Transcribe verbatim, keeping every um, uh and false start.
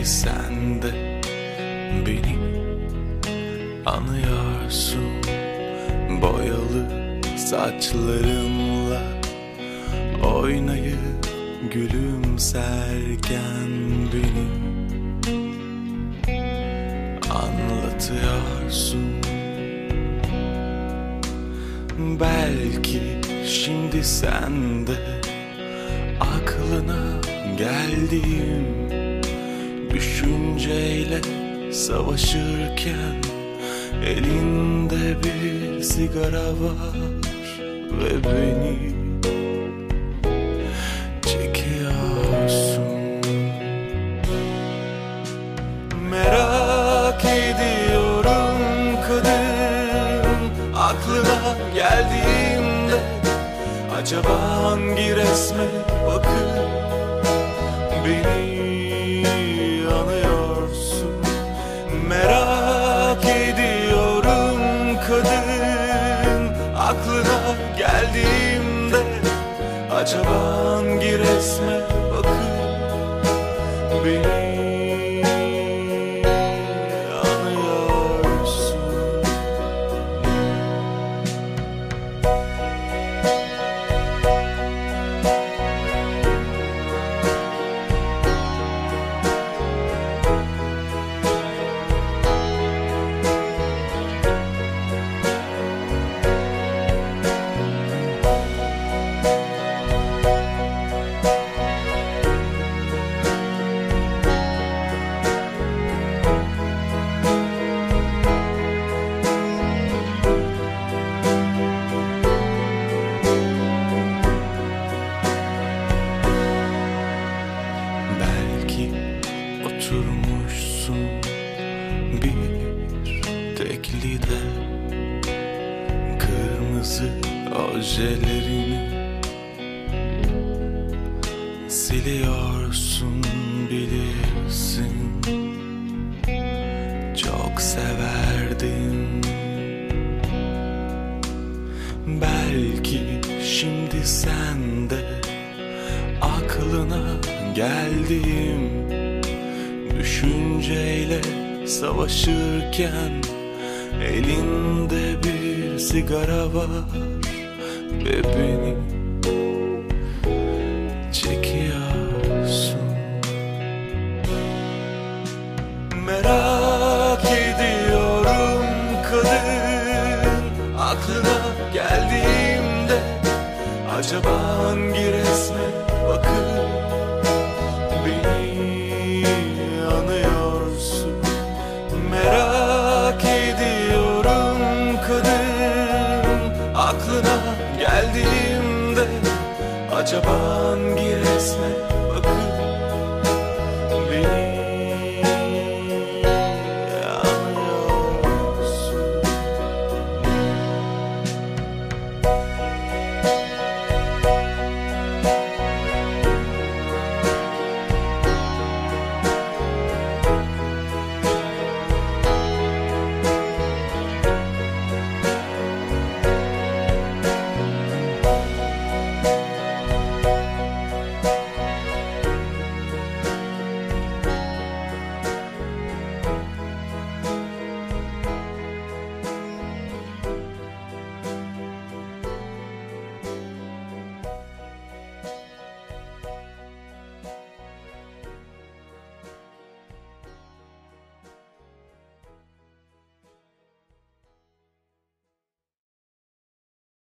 sen de beni anıyorsun. Boyalı saçlarınla oynayıp gülümserken beni anlatıyorsun. Belki şimdi sen de aklına geldiğim düşünceyle savaşırken elinde bir sigara var ve beni çekiyorsun. Merak ediyorum kadın, aklına geldiğimde acaba hangi resme bakıp beni anıyorsun. Merak ediyorum kadın, aklına geldiğimde acaba hangi resme bakıp beni anıyorsun. Oturmuşsun bir teklide, kırmızı ojelerini siliyorsun bilirsin. Çok severdim. Belki şimdi sen de aklına geldiğim düşünceyle savaşırken elinde bir sigara var ve beni çekiyorsun. Merak ediyorum kadın, aklına geldiğimde acaba hangi resme bakıp beni anıyorsun. Merak ediyorum kadın, aklına geldiğimde acaba hangi resme bakıp